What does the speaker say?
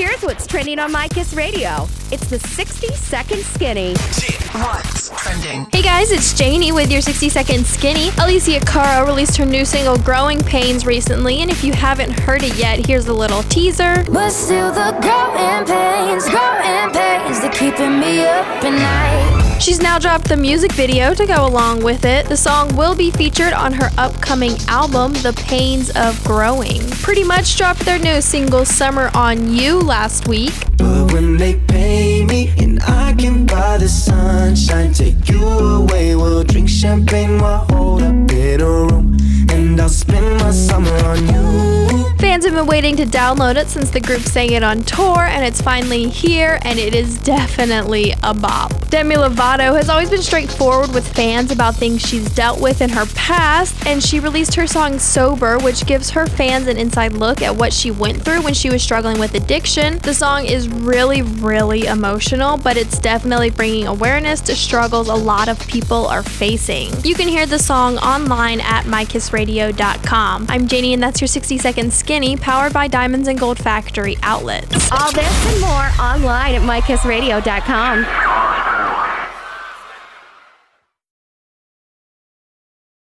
Here's what's trending on My Kiss Radio. It's the 60-second skinny. What's trending? Hey guys, it's Janie with your 60-second skinny. Alicia Cara released her new single Growing Pains recently, and if you haven't heard it yet, here's a little teaser. But still the growing pains, they're keeping me up at night. She's now dropped the music video to go along with it. The song will be featured on her upcoming album, The Pains of Growing. Pretty Much dropped their new single Summer on You last week. But when they pay me and I can buy the sunshine, take you away, we'll drink champagne while hold up in a room, and I'll spend my summer on you. Fans have been waiting to download it since the group sang it on tour, and it's finally here, and it is definitely a bop. Demi Lovato has always been straightforward with fans about things she's dealt with in her past, and she released her song Sober, which gives her fans an inside look at what she went through when she was struggling with addiction. The song is really, really emotional, but it's definitely bringing awareness to struggles a lot of people are facing. You can hear the song online at mykissradio.com. I'm Janie, and that's your 60-second skinny, powered by Diamonds and Gold Factory outlets. All this and more online at mykissradio.com.